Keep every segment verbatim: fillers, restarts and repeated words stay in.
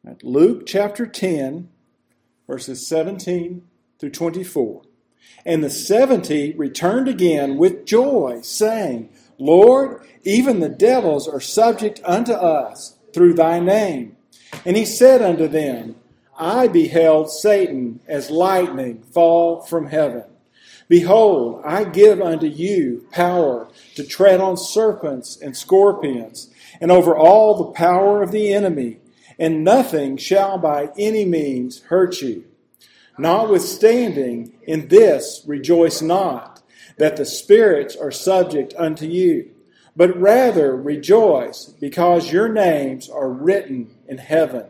Luke chapter ten, verses seventeen through twenty-four. And the seventy returned again with joy, saying, Lord, even the devils are subject unto us through thy name. And he said unto them, I beheld Satan as lightning fall from heaven. Behold, I give unto you power to tread on serpents and scorpions, and over all the power of the enemy, and nothing shall by any means hurt you. Notwithstanding, in this rejoice not, that the spirits are subject unto you, but rather rejoice, because your names are written in heaven.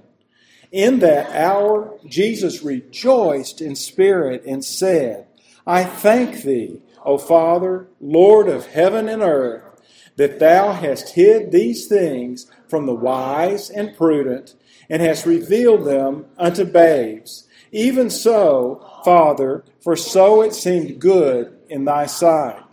In that hour Jesus rejoiced in spirit and said, I thank thee, O Father, Lord of heaven and earth, that thou hast hid these things from the wise and prudent, and hast revealed them unto babes. Even so, Father, for so it seemed good in thy sight.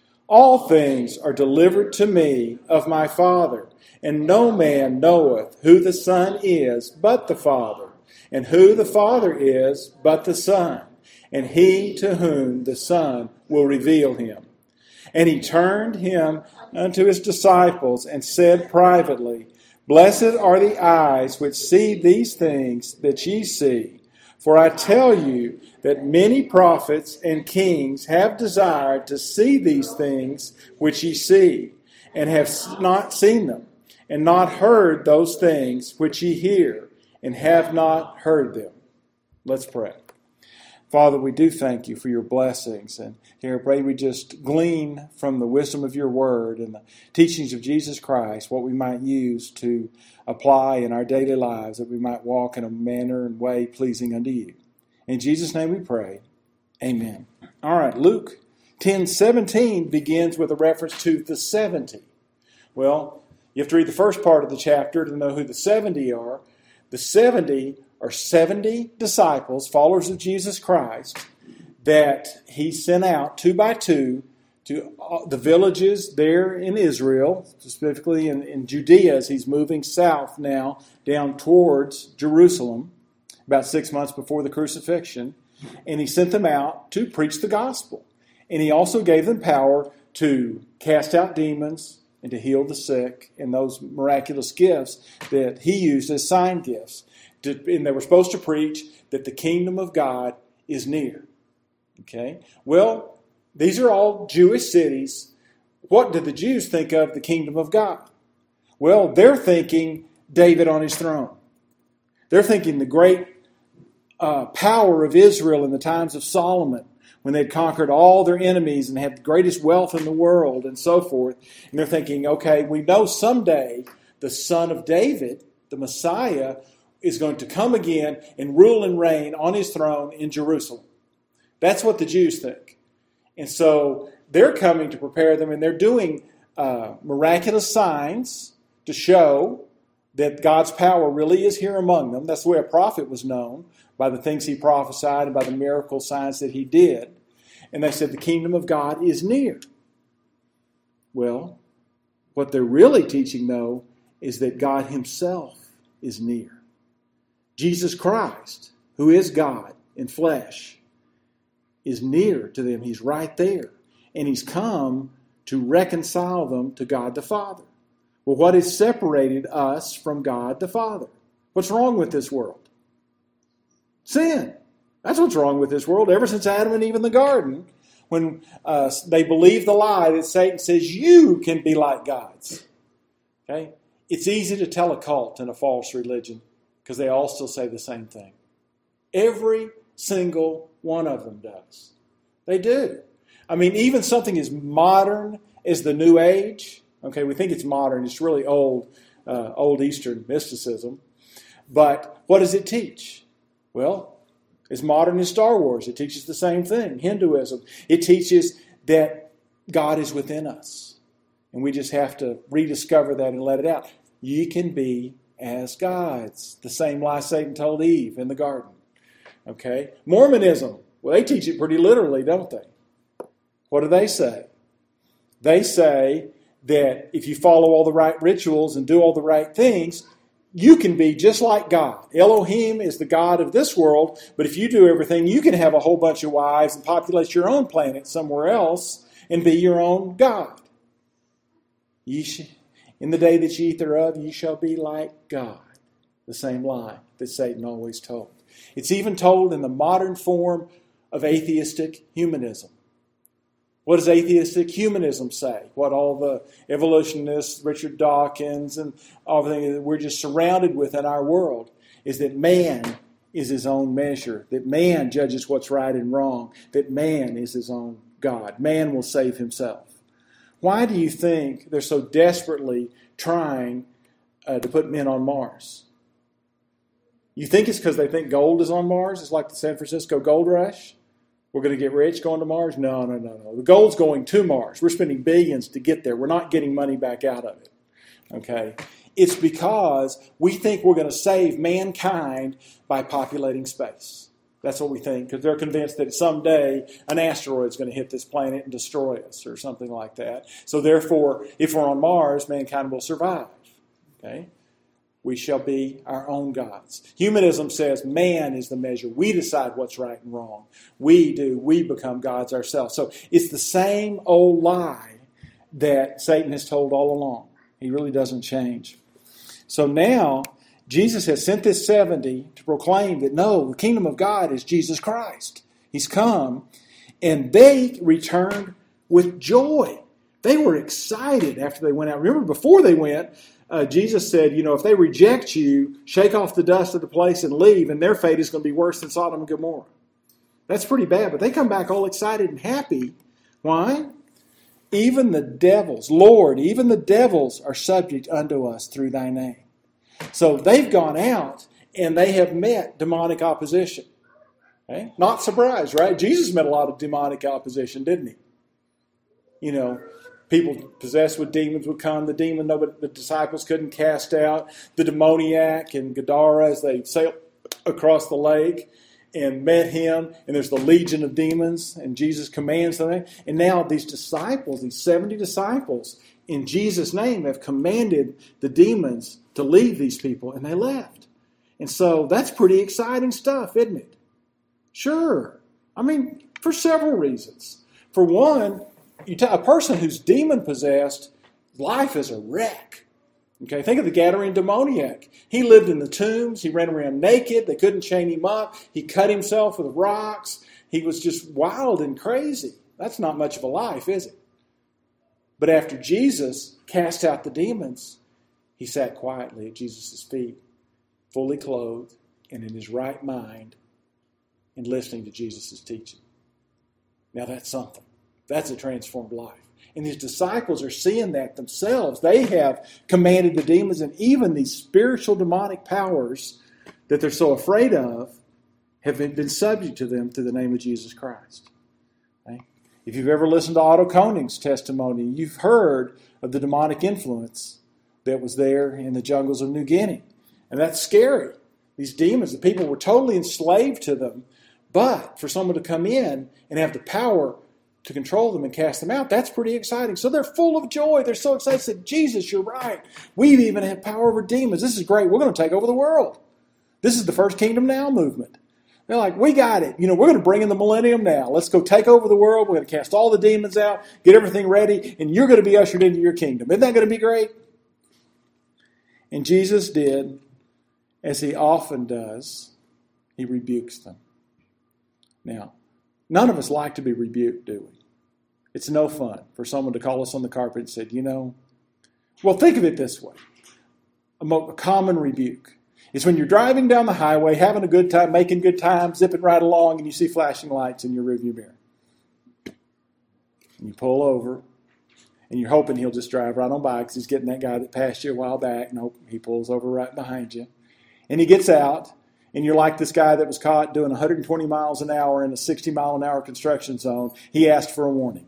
All things are delivered to me of my Father, and no man knoweth who the Son is but the Father, and who the Father is but the Son, and he to whom the Son will reveal him. And he turned him unto his disciples and said privately, Blessed are the eyes which see these things that ye see. For I tell you that many prophets and kings have desired to see these things which ye see, and have not seen them, and not heard those things which ye hear, and have not heard them. Let's pray. Father, we do thank you for your blessings, and here I pray we just glean from the wisdom of your word and the teachings of Jesus Christ what we might use to apply in our daily lives, that we might walk in a manner and way pleasing unto you. In Jesus' name we pray. Amen. All right, Luke ten seventeen begins with a reference to the seventy. Well, you have to read the first part of the chapter to know who the seventy are. The seventy are seventy disciples, followers of Jesus Christ, that he sent out two by two to the villages there in Israel, specifically in, in Judea, as he's moving south now down towards Jerusalem, about six months before the crucifixion. And he sent them out to preach the gospel. And he also gave them power to cast out demons and to heal the sick, and those miraculous gifts that he used as sign gifts. To, and they were supposed to preach that the kingdom of God is near. Okay? Well, these are all Jewish cities. What did the Jews think of the kingdom of God? Well, they're thinking David on his throne. They're thinking the great uh, power of Israel in the times of Solomon, when they'd conquered all their enemies and had the greatest wealth in the world and so forth. And they're thinking, okay, we know someday the son of David, the Messiah, is going to come again and rule and reign on his throne in Jerusalem. That's what the Jews think. And so they're coming to prepare them, and they're doing uh, miraculous signs to show that God's power really is here among them. That's the way a prophet was known, by the things he prophesied and by the miracle signs that he did. And they said the kingdom of God is near. Well, what they're really teaching, though, is that God himself is near. Jesus Christ, who is God in flesh, is near to them. He's right there. And he's come to reconcile them to God the Father. Well, what has separated us from God the Father? What's wrong with this world? Sin. That's what's wrong with this world ever since Adam and Eve in the garden, when uh, they believe the lie that Satan says you can be like gods. Okay? It's easy to tell a cult and a false religion because they all still say the same thing. Every single one of them does. They do. I mean, even something as modern as the New Age, okay, we think it's modern, it's really old, uh, old Eastern mysticism, but what does it teach? Well, it's modern as Star Wars. It teaches the same thing. Hinduism. It teaches that God is within us. And we just have to rediscover that and let it out. Ye can be as gods. The same lie Satan told Eve in the garden. Okay? Mormonism. Well, they teach it pretty literally, don't they? What do they say? They say that if you follow all the right rituals and do all the right things, you can be just like God. Elohim is the God of this world, but if you do everything, you can have a whole bunch of wives and populate your own planet somewhere else and be your own God. Ye sh- in the day that ye eat thereof, ye shall be like God. The same lie that Satan always told. It's even told in the modern form of atheistic humanism. What does atheistic humanism say? What all the evolutionists, Richard Dawkins, and everything that we're just surrounded with in our world is that man is his own measure, that man judges what's right and wrong, that man is his own God. Man will save himself. Why do you think they're so desperately trying uh, to put men on Mars? You think it's because they think gold is on Mars? It's like the San Francisco gold rush? We're going to get rich going to Mars? No, no, no, no. The gold's going to Mars. We're spending billions to get there. We're not getting money back out of it. Okay? It's because we think we're going to save mankind by populating space. That's what we think, because they're convinced that someday an asteroid is going to hit this planet and destroy us or something like that. So therefore, if we're on Mars, mankind will survive. Okay? We shall be our own gods. Humanism says man is the measure. We decide what's right and wrong. We do. We become gods ourselves. So it's the same old lie that Satan has told all along. He really doesn't change. So now, Jesus has sent this seventy to proclaim that no, the kingdom of God is Jesus Christ. He's come. And they returned with joy. They were excited after they went out. Remember, before they went, Uh, Jesus said, you know, if they reject you, shake off the dust of the place and leave, and their fate is going to be worse than Sodom and Gomorrah. That's pretty bad, but they come back all excited and happy. Why? Even the devils, Lord, even the devils are subject unto us through thy name. So they've gone out and they have met demonic opposition. Okay? Not surprised, right? Jesus met a lot of demonic opposition, didn't he? You know, people possessed with demons would come. The demon nobody, the disciples couldn't cast out. The demoniac in Gadara as they sailed across the lake and met him. And there's the legion of demons. And Jesus commands them. And now these disciples, these seventy disciples, in Jesus' name have commanded the demons to leave these people. And they left. And so that's pretty exciting stuff, isn't it? Sure. I mean, for several reasons. For one, You t- a person who's demon-possessed, life is a wreck. Okay, think of the Gadarene demoniac. He lived in the tombs. He ran around naked. They couldn't chain him up. He cut himself with rocks. He was just wild and crazy. That's not much of a life, is it? But after Jesus cast out the demons, he sat quietly at Jesus' feet, fully clothed and in his right mind, and listening to Jesus' teaching. Now that's something. That's a transformed life. And these disciples are seeing that themselves. They have commanded the demons, and even these spiritual demonic powers that they're so afraid of have been subject to them through the name of Jesus Christ. Okay? If you've ever listened to Otto Koning's testimony, you've heard of the demonic influence that was there in the jungles of New Guinea. And that's scary. These demons, the people were totally enslaved to them. But for someone to come in and have the power to control them and cast them out, that's pretty exciting. So they're full of joy. They're so excited. They said, Jesus, you're right. We even have power over demons. This is great. We're going to take over the world. This is the first Kingdom Now movement. They're like, we got it. You know, we're going to bring in the millennium now. Let's go take over the world. We're going to cast all the demons out, get everything ready, and you're going to be ushered into your kingdom. Isn't that going to be great? And Jesus did, as he often does, he rebukes them. Now, none of us like to be rebuked, do we? It's no fun for someone to call us on the carpet and say, you know, well, think of it this way. A, mo- a common rebuke is when you're driving down the highway, having a good time, making good time, zipping right along, and you see flashing lights in your rearview mirror. And you pull over, and you're hoping he'll just drive right on by because he's getting that guy that passed you a while back. Nope, he pulls over right behind you. And he gets out, and you're like this guy that was caught doing one hundred twenty miles an hour in a sixty mile an hour construction zone. He asked for a warning.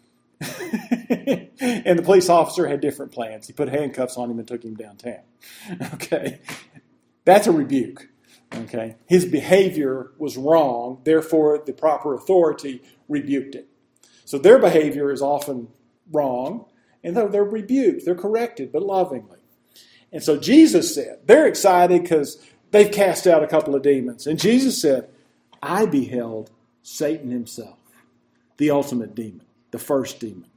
And the police officer had different plans. He put handcuffs on him and took him downtown. Okay. That's a rebuke. Okay. His behavior was wrong. Therefore, the proper authority rebuked it. So their behavior is often wrong. And though they're rebuked, they're corrected, but lovingly. And so Jesus said, they're excited because they've cast out a couple of demons. And Jesus said, I beheld Satan himself, the ultimate demon, the first demon,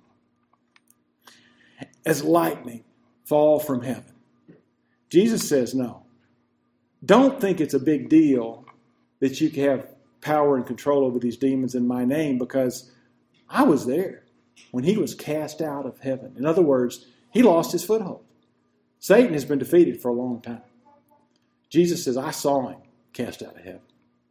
as lightning fall from heaven. Jesus says, no. Don't think it's a big deal that you can have power and control over these demons in my name, because I was there when he was cast out of heaven. In other words, he lost his foothold. Satan has been defeated for a long time. Jesus says, I saw him cast out of heaven.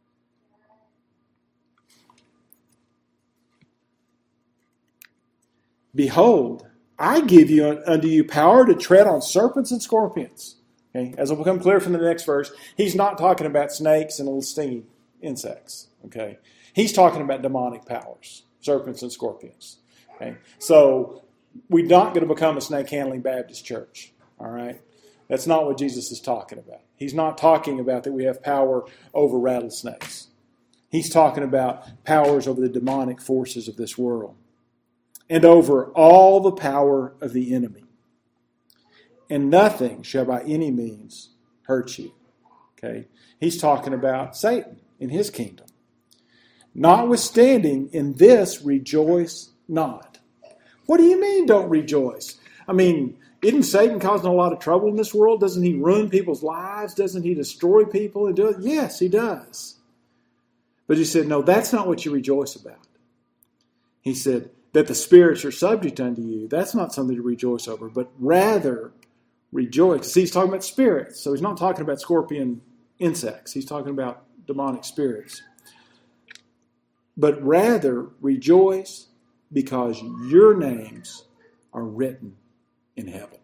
Behold, I give you unto you power to tread on serpents and scorpions. Okay? As will become clear from the next verse, he's not talking about snakes and little stingy insects. Okay? He's talking about demonic powers, serpents and scorpions. Okay? So we're not going to become a snake-handling Baptist church. All right? That's not what Jesus is talking about. He's not talking about that we have power over rattlesnakes. He's talking about powers over the demonic forces of this world and over all the power of the enemy. And nothing shall by any means hurt you. Okay? He's talking about Satan in his kingdom. Notwithstanding, in this rejoice not. What do you mean don't rejoice? I mean, isn't Satan causing a lot of trouble in this world? Doesn't he ruin people's lives? Doesn't he destroy people and do it? Yes, he does. But he said, no, that's not what you rejoice about. He said that the spirits are subject unto you. That's not something to rejoice over, but rather rejoice. See, he's talking about spirits. So he's not talking about scorpion insects. He's talking about demonic spirits. But rather rejoice because your names are written in heaven.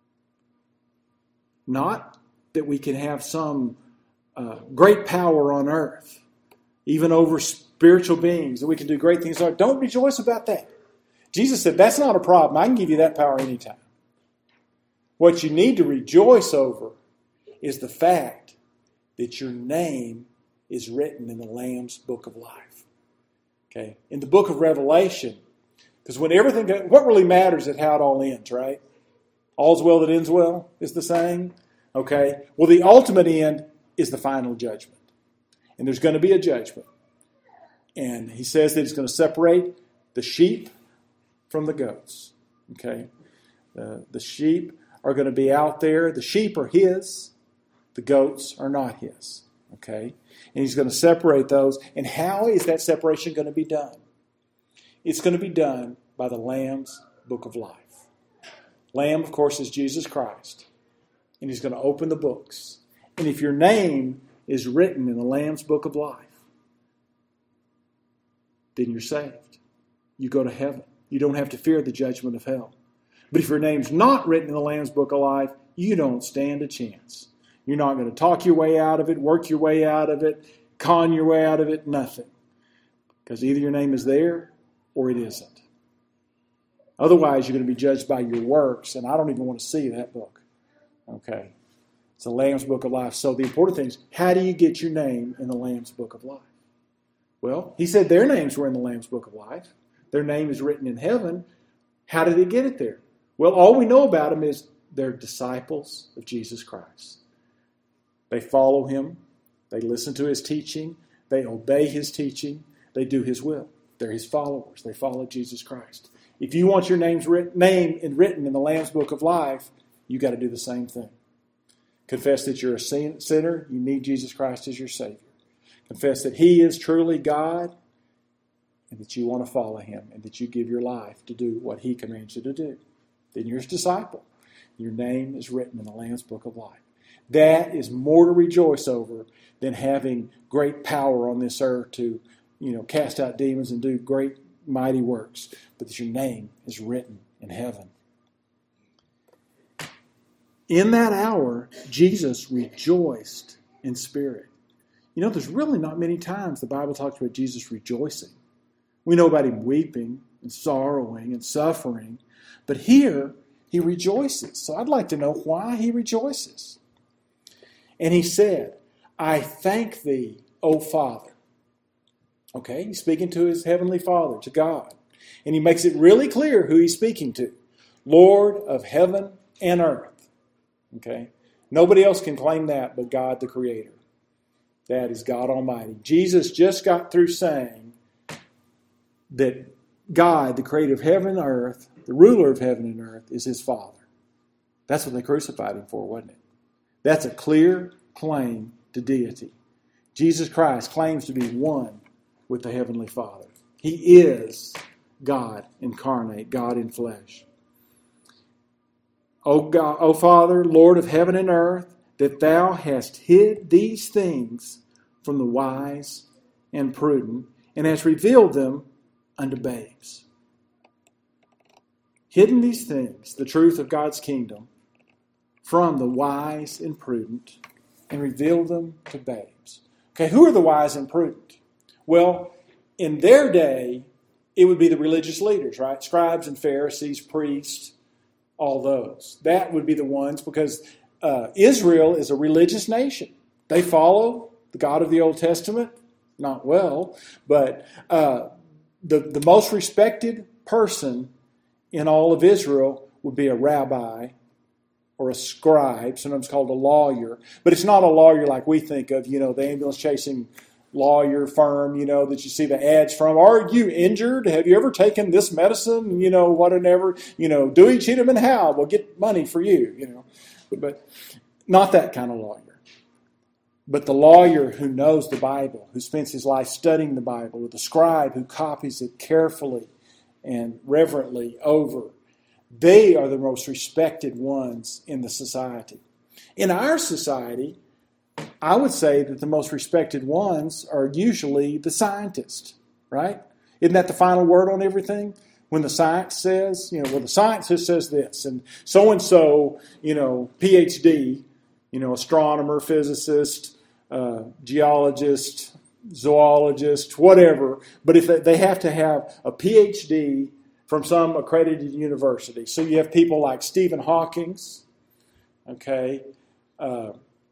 Not that we can have some uh, great power on earth, even over spiritual beings, that we can do great things. Don't rejoice about that. Jesus said, that's not a problem. I can give you that power anytime. What you need to rejoice over is the fact that your name is written in the Lamb's book of life. Okay? In the book of Revelation, because when everything, what really matters is how it all ends, right? All's well that ends well is the saying. Okay? Well, the ultimate end is the final judgment. And there's going to be a judgment. And he says that he's going to separate the sheep from the goats. Okay? Uh, the sheep are going to be out there. The sheep are his. The goats are not his. Okay? And he's going to separate those. And how is that separation going to be done? It's going to be done by the Lamb's book of life. Lamb, of course, is Jesus Christ. And he's going to open the books. And if your name is written in the Lamb's book of life, then you're saved. You go to heaven. You don't have to fear the judgment of hell. But if your name's not written in the Lamb's book of life, you don't stand a chance. You're not going to talk your way out of it, work your way out of it, con your way out of it, nothing. Because either your name is there or it isn't. Otherwise, you're going to be judged by your works, and I don't even want to see that book. Okay? It's the Lamb's book of life. So the important thing is, how do you get your name in the Lamb's book of life? Well, he said their names were in the Lamb's book of life. Their name is written in heaven. How did they get it there? Well, all we know about them is they're disciples of Jesus Christ. They follow him. They listen to his teaching. They obey his teaching. They do his will. They're his followers. They follow Jesus Christ. If you want your name's writ- name written in the Lamb's book of life, you got to do the same thing. Confess that you're a sin- sinner. You need Jesus Christ as your Savior. Confess that he is truly God and that you want to follow him and that you give your life to do what he commands you to do. Then you're his disciple. Your name is written in the Lamb's book of life. That is more to rejoice over than having great power on this earth to, you know, cast out demons and do great mighty works, but that your name is written in heaven. In that hour, Jesus rejoiced in spirit. You know, there's really not many times the Bible talks about Jesus rejoicing. We know about him weeping and sorrowing and suffering, but here he rejoices. So I'd like to know why he rejoices. And he said, I thank thee, O Father. Okay, he's speaking to his heavenly Father, to God. And he makes it really clear who he's speaking to. Lord of heaven and earth. Okay, Nobody else can claim that but God the Creator. That is God Almighty. Jesus just got through saying that God, the creator of heaven and earth, the ruler of heaven and earth, is his Father. That's what they crucified him for, wasn't it? That's a clear claim to deity. Jesus Christ claims to be one with the Heavenly Father. He is God incarnate, God in flesh. O God, O Father, Lord of heaven and earth, that thou hast hid these things from the wise and prudent, and hast revealed them unto babes. Hidden these things, the truth of God's kingdom, from the wise and prudent, and revealed them to babes. Okay, who are the wise and prudent? Well, in their day, it would be the religious leaders, right? Scribes and Pharisees, priests, all those. That would be the ones, because uh, Israel is a religious nation. They follow the God of the Old Testament, not well, but uh, the, the most respected person in all of Israel would be a rabbi or a scribe, sometimes called a lawyer. But it's not a lawyer like we think of, you know, the ambulance chasing lawyer firm, you know, that you see the ads from. Are you injured? Have you ever taken this medicine? You know, whatever, you know, Dewey, Cheatham, and Howe will get money for you, you know. But, but not that kind of lawyer. But the lawyer who knows the Bible, who spends his life studying the Bible, or the scribe who copies it carefully and reverently over, they are the most respected ones in the society. In our society, I would say that the most respected ones are usually the scientists, right? Isn't that the final word on everything? When the science says, you know, well, the scientist says this, and so-and-so, you know, P H D, you know, astronomer, physicist, uh, geologist, zoologist, whatever. But if they have to have a P H D from some accredited university. So you have people like Stephen Hawking, okay, uh,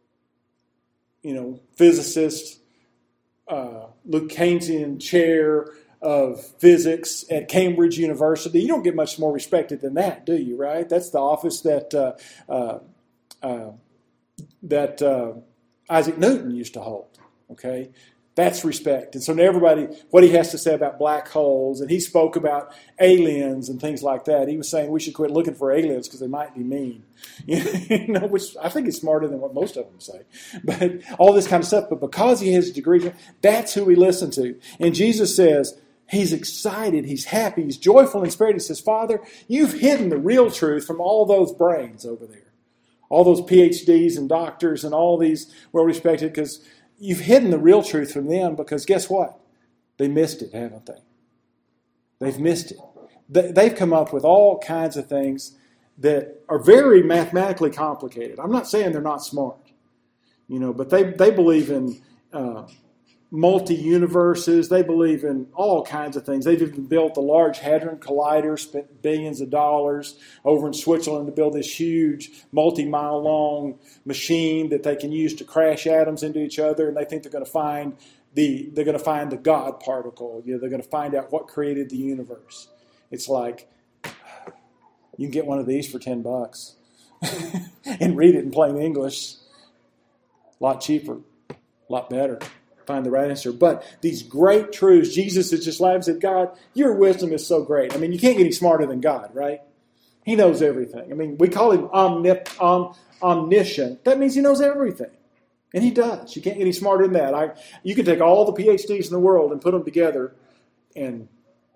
you know, physicist, uh, Luke Keynesian chair of physics at Cambridge University. You don't get much more respected than that, do you, right? That's the office that uh, uh, uh, that uh, Isaac Newton used to hold, okay? That's respect. And so now everybody, what he has to say about black holes, and he spoke about aliens and things like that. He was saying we should quit looking for aliens because they might be mean. You know, which I think is smarter than what most of them say. But all this kind of stuff. But because he has a degree, that's who we listen to. And Jesus says he's excited, he's happy, he's joyful in spirit. He says, Father, you've hidden the real truth from all those brains over there. All those P H Ds and doctors and all these well-respected, because you've hidden the real truth from them, because guess what? They missed it, haven't they? They've missed it. They've come up with all kinds of things that are very mathematically complicated. I'm not saying they're not smart, you know, but they, they believe in uh, multi-universes. They believe in all kinds of things. They've even built the Large Hadron Collider, spent billions of dollars over in Switzerland to build this huge multi-mile long machine that they can use to crash atoms into each other, and they think they're going to find the they're going to find the God particle. You know, they're going to find out what created the universe. It's like you can get one of these for ten bucks and read it in plain English. A lot cheaper, a lot better. Find the right answer. But these great truths, Jesus has just laughed and said, God, your wisdom is so great. I mean, you can't get any smarter than God, right? He knows everything. I mean, we call him omnip, om, omniscient. That means he knows everything. And he does. You can't get any smarter than that. I, you can take all the P H Ds in the world and put them together and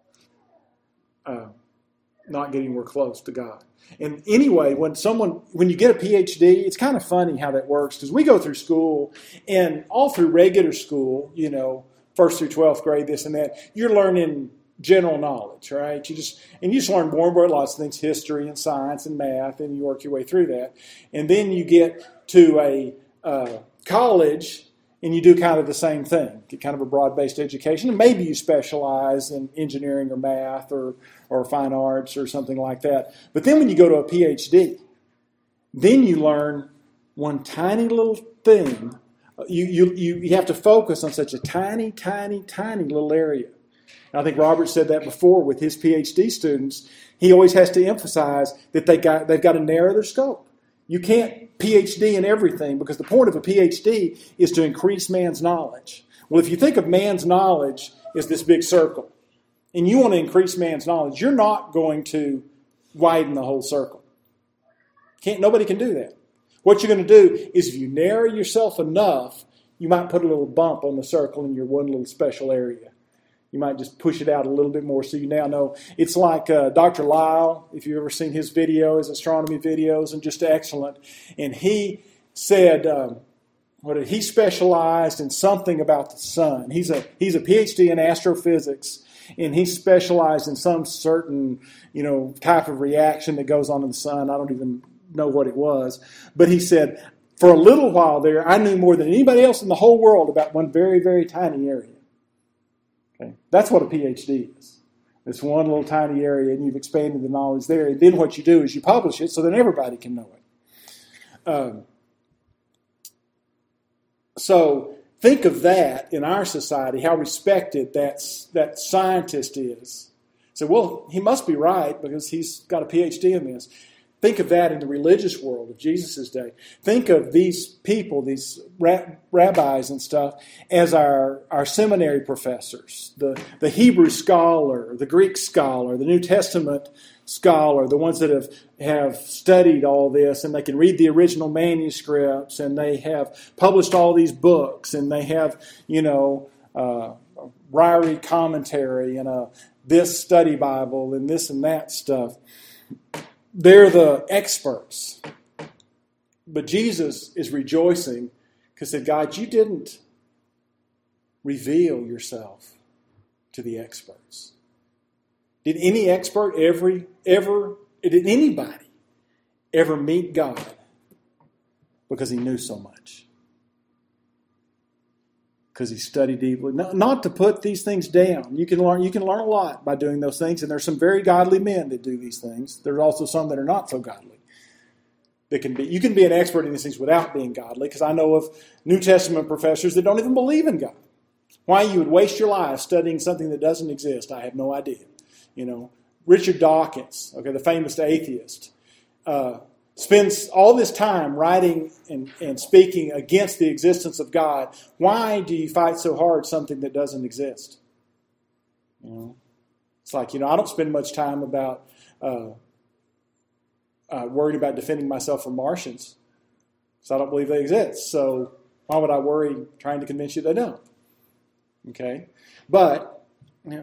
uh, not get anywhere close to God. And anyway, when someone, when you get a P H D, it's kind of funny how that works, because we go through school, and all through regular school, you know, first through twelfth grade, this and that, you're learning general knowledge, right? You just, and you just learn more and more lots of things, history and science and math, and you work your way through that. And then you get to a uh, college, and you do kind of the same thing, get kind of a broad-based education, and maybe you specialize in engineering or math or, or fine arts or something like that. But then when you go to a P H D, then you learn one tiny little thing. You, you, you, you have to focus on such a tiny, tiny, tiny little area. And I think Robert said that before with his P H D students. He always has to emphasize that they got, they've got to narrow their scope. You can't P H D in everything, because the point of a P H D is to increase man's knowledge. Well, if you think of man's knowledge as this big circle, and you want to increase man's knowledge, you're not going to widen the whole circle. Can't, nobody can do that. What you're going to do is, if you narrow yourself enough, you might put a little bump on the circle in your one little special area. You might just push it out a little bit more, so you now know. It's like uh, Doctor Lyle, if you've ever seen his videos, astronomy videos, and just excellent. And he said, um, what did, he specialized in something about the sun. He's a he's a P H D in astrophysics, and he specialized in some certain, you know, type of reaction that goes on in the sun. I don't even know what it was, but he said, for a little while there, I knew more than anybody else in the whole world about one very, very tiny area. Okay? That's what a P H D is. It's one little tiny area, and you've expanded the knowledge there. And then what you do is you publish it so that everybody can know it. Um, so think of that in our society, how respected that, that scientist is. So, well, he must be right because he's got a P H D in this. Think of that in the religious world of Jesus' day. Think of these people, these rabbis and stuff, as our, our seminary professors, the, the Hebrew scholar, the Greek scholar, the New Testament scholar, the ones that have, have studied all this, and they can read the original manuscripts, and they have published all these books, and they have, you know, uh, a Ryrie commentary and a this study Bible and this and that stuff. They're the experts. But Jesus is rejoicing because he said, God, you didn't reveal yourself to the experts. Did any expert ever, ever, did anybody ever meet God because he knew so much? Because he studied deeply. Not, not to put these things down. You can learn. You can learn a lot by doing those things, and there's some very godly men that do these things. There's also some that are not so godly. That can be. You can be an expert in these things without being godly. Because I know of New Testament professors that don't even believe in God. Why you would waste your life studying something that doesn't exist, I have no idea. You know, Richard Dawkins, okay, the famous atheist, uh, spends all this time writing and, and speaking against the existence of God. Why do you fight so hard something that doesn't exist? You know, it's like, you know, I don't spend much time about uh, uh, worried about defending myself from Martians, because I don't believe they exist. So why would I worry trying to convince you they don't? Okay, but you know,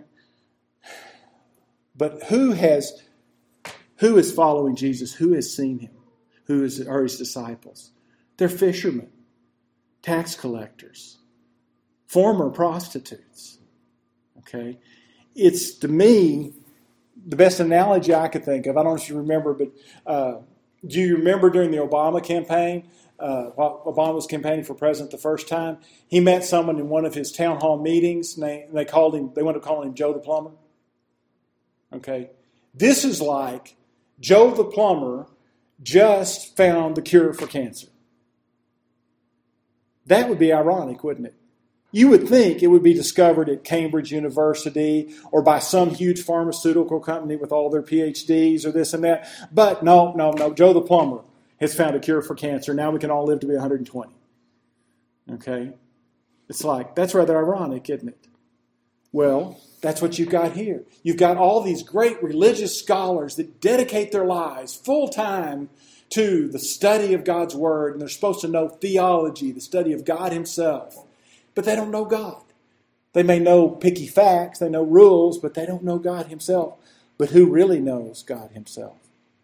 but who has who is following Jesus? Who has seen him? Who is, are his disciples? They're fishermen, tax collectors, former prostitutes. Okay? It's, to me, the best analogy I could think of. I don't know if you remember, but uh, do you remember during the Obama campaign, uh, while Obama was campaigning for president the first time, he met someone in one of his town hall meetings, and they, they called him, they went to calling him Joe the Plumber. Okay? This is like Joe the Plumber just found the cure for cancer. That would be ironic, wouldn't it? You would think it would be discovered at Cambridge University or by some huge pharmaceutical company with all their P H Ds or this and that. But no, no, no. Joe the Plumber has found a cure for cancer. Now we can all live to be one hundred twenty. Okay? It's like, that's rather ironic, isn't it? Well, that's what you've got here. You've got all these great religious scholars that dedicate their lives full time to the study of God's Word, and they're supposed to know theology, the study of God Himself. But they don't know God. They may know picky facts, they know rules, but they don't know God Himself. But who really knows God Himself?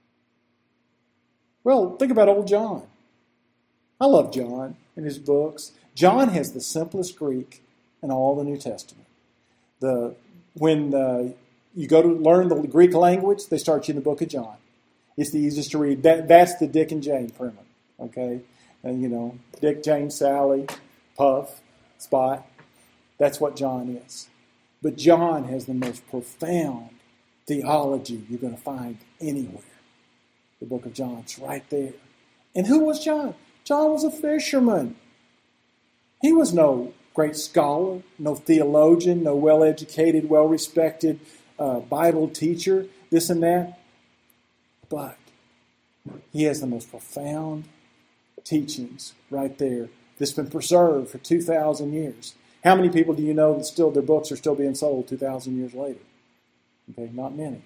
Well, think about old John. I love John and his books. John has the simplest Greek in all the New Testament. The When uh, you go to learn the Greek language, they start you in the book of John. It's the easiest to read. That, that's the Dick and Jane primer, okay? And, you know, Dick, Jane, Sally, Puff, Spot. That's what John is. But John has the most profound theology you're going to find anywhere. The book of John's right there. And who was John? John was a fisherman. He was no great scholar, no theologian, no well-educated, well-respected uh, Bible teacher, this and that. But He has the most profound teachings right there that's been preserved for two thousand years. How many people do you know that still their books are still being sold two thousand years later? Okay, not many.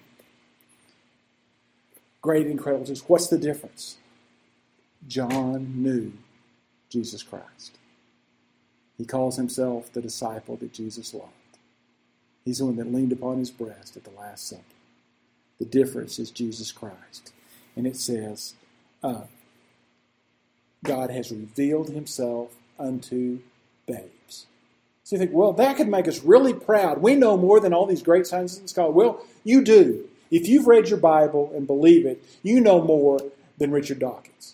Great, incredible. What's the difference? John knew Jesus Christ. He calls himself the disciple that Jesus loved. He's the one that leaned upon his breast at the Last Supper. The difference is Jesus Christ. And it says, uh, God has revealed himself unto babes. So you think, well, that could make us really proud. We know more than all these great scientists and scholars. Well, you do. If you've read your Bible and believe it, you know more than Richard Dawkins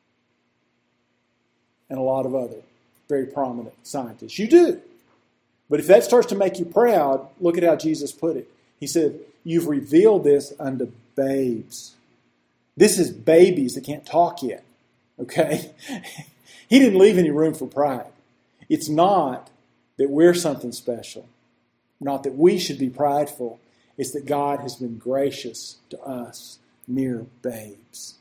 and a lot of other very prominent scientists. You do. But if that starts to make you proud, look at how Jesus put it. He said, you've revealed this unto babes. This is babies that can't talk yet. Okay? He didn't leave any room for pride. It's not that we're something special. Not that we should be prideful. It's that God has been gracious to us, mere babes.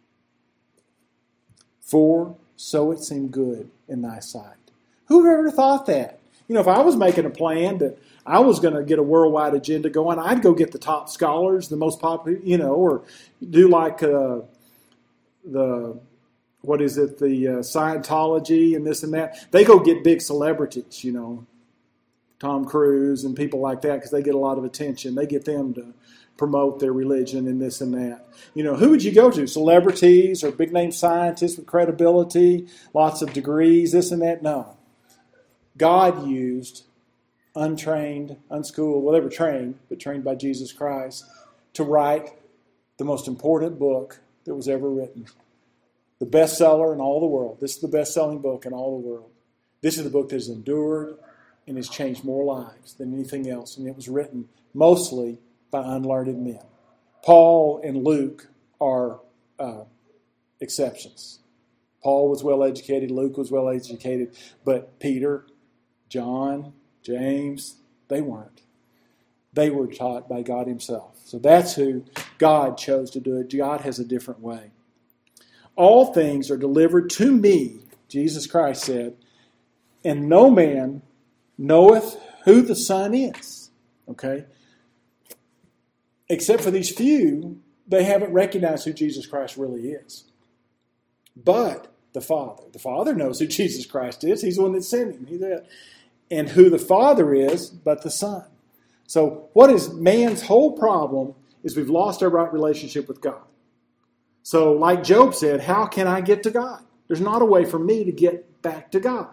For so it seemed good in thy sight. Who would ever thought that? You know, if I was making a plan that I was going to get a worldwide agenda going, I'd go get the top scholars, the most popular, you know, or do like uh, the, what is it, the uh, Scientology and this and that. They go get big celebrities, you know, Tom Cruise and people like that because they get a lot of attention. They get them to promote their religion and this and that. You know, who would you go to? Celebrities or big-name scientists with credibility, lots of degrees, this and that? No. God used untrained, unschooled, well, they were trained, but trained by Jesus Christ, to write the most important book that was ever written. The bestseller in all the world. This is the best-selling book in all the world. This is the book that has endured and has changed more lives than anything else. And it was written mostly by unlearned men. Paul and Luke are uh, exceptions. Paul was well-educated, Luke was well-educated, but Peter, John, James, they weren't. They were taught by God himself. So that's who God chose to do it. God has a different way. All things are delivered to me, Jesus Christ said, and no man knoweth who the Son is. Okay? Except for these few, they haven't recognized who Jesus Christ really is. But the Father. The Father knows who Jesus Christ is. He's the one that sent him. He's that. And who the Father is, but the Son. So what is man's whole problem is we've lost our right relationship with God. So like Job said, how can I get to God? There's not a way for me to get back to God.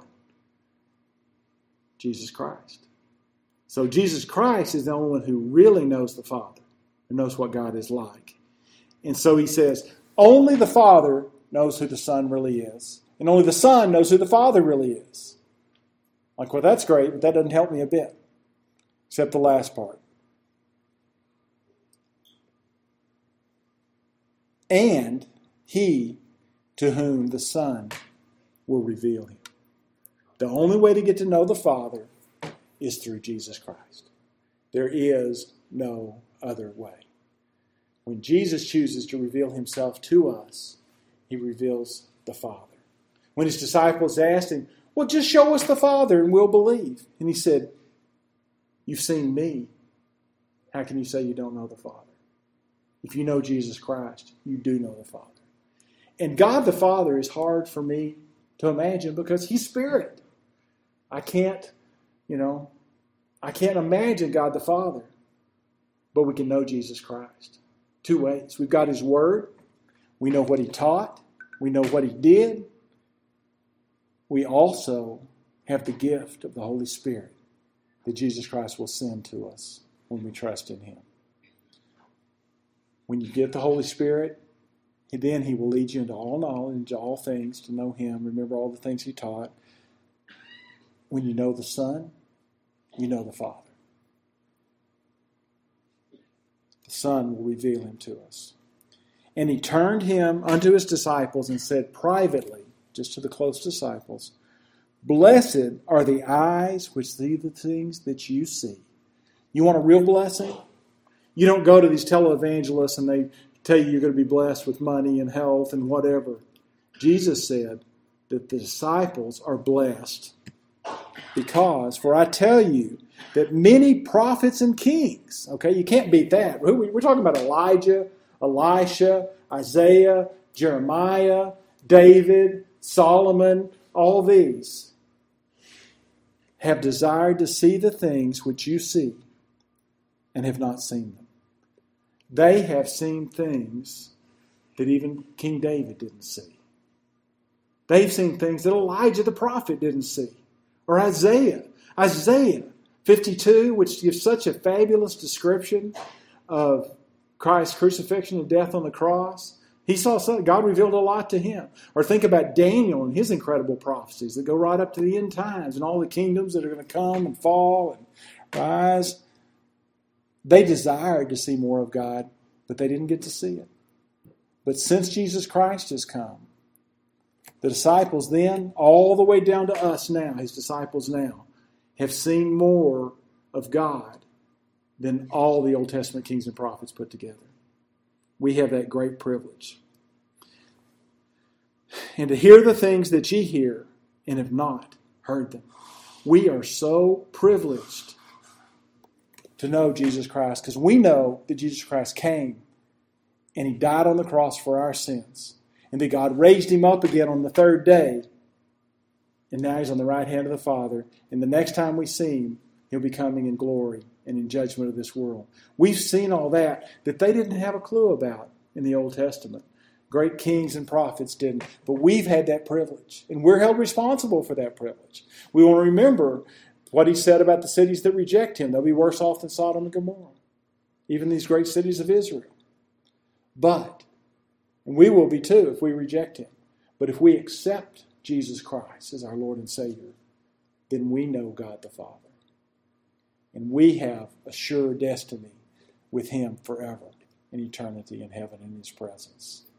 Jesus Christ. So Jesus Christ is the only one who really knows the Father and knows what God is like. And so he says, only the Father knows who the Son really is. And only the Son knows who the Father really is. Like, well, that's great, but that doesn't help me a bit. Except the last part. And he to whom the Son will reveal him. The only way to get to know the Father is through Jesus Christ. There is no other way. When Jesus chooses to reveal himself to us, he reveals the Father. When his disciples asked him, well, just show us the Father and we'll believe. And he said, you've seen me. How can you say you don't know the Father? If you know Jesus Christ, you do know the Father. And God the Father is hard for me to imagine because he's spirit. I can't, you know, I can't imagine God the Father. But we can know Jesus Christ. Two ways. We've got his word. We know what he taught. We know what he did. We also have the gift of the Holy Spirit that Jesus Christ will send to us when we trust in him. When you get the Holy Spirit, then he will lead you into all knowledge, into all things, to know him, remember all the things he taught. When you know the Son, you know the Father. The Son will reveal him to us. And he turned him unto his disciples and said privately, just to the close disciples, blessed are the eyes which see the things that you see. You want a real blessing? You don't go to these televangelists and they tell you you're going to be blessed with money and health and whatever. Jesus said that the disciples are blessed because, for I tell you that many prophets and kings, okay, you can't beat that. We're talking about Elijah, Elisha, Isaiah, Jeremiah, David, Solomon, all these have desired to see the things which you see and have not seen them. They have seen things that even King David didn't see. They've seen things that Elijah the prophet didn't see. Or Isaiah. Isaiah fifty-two, which gives such a fabulous description of Christ's crucifixion and death on the cross. He saw something. God revealed a lot to him. Or think about Daniel and his incredible prophecies that go right up to the end times and all the kingdoms that are going to come and fall and rise. They desired to see more of God, but they didn't get to see it. But since Jesus Christ has come, the disciples then, all the way down to us now, his disciples now, have seen more of God than all the Old Testament kings and prophets put together. We have that great privilege. And to hear the things that ye hear and have not heard them. We are so privileged to know Jesus Christ because we know that Jesus Christ came and he died on the cross for our sins. And that God raised him up again on the third day. And now he's on the right hand of the Father. And the next time we see him, he'll be coming in glory and in judgment of this world. We've seen all that that they didn't have a clue about in the Old Testament. Great kings and prophets didn't. But we've had that privilege. And we're held responsible for that privilege. We want to remember what he said about the cities that reject him. They'll be worse off than Sodom and Gomorrah. Even these great cities of Israel. But, and we will be too if we reject him. But if we accept Jesus Christ as our Lord and Savior, then we know God the Father. And we have a sure destiny with him forever in eternity in heaven in his presence.